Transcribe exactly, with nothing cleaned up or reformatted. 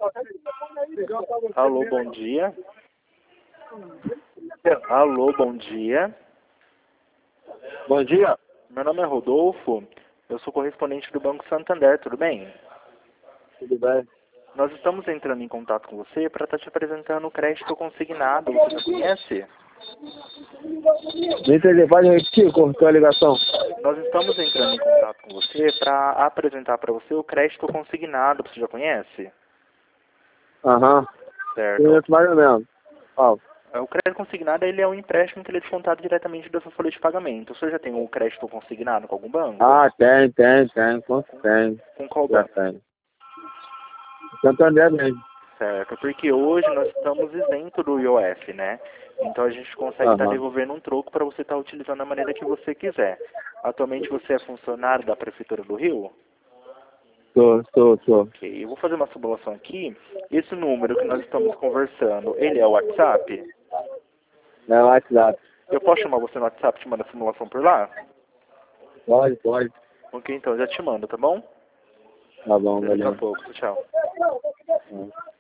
Alô, bom dia. Alô, bom dia. Bom dia. Meu nome é Rodolfo. Eu sou correspondente do Banco Santander, tudo bem? Tudo bem? Nós estamos entrando em contato com você para estar te apresentando o crédito consignado. Você já conhece? Não entendi, pode repetir, cortou a ligação. Nós estamos entrando em contato com você para apresentar para você o crédito consignado. Você já conhece? Aham. Certo. Conheço mais ou menos. Ó, O crédito consignado ele é um empréstimo que ele é descontado diretamente da sua folha de pagamento. O senhor já tem um crédito consignado com algum banco? ah, tem, tem, tem, com- tem. Com qual Já banco? tem. Santander mesmo. Certo, porque hoje nós estamos isentos do I O F, né? Então a gente consegue estar Aham. devolvendo um troco para você estar utilizando da maneira que você quiser. Atualmente você é funcionário da Prefeitura do Rio? Tô, tô, tô. Ok, eu vou fazer uma simulação aqui. Esse número que nós estamos conversando, ele é o WhatsApp? É o WhatsApp. Eu posso chamar você no WhatsApp e te mandar a simulação por lá? Pode, pode. Ok, então já te mando, tá bom? Tá bom, Até daqui a valeu. pouco, tchau. Hum.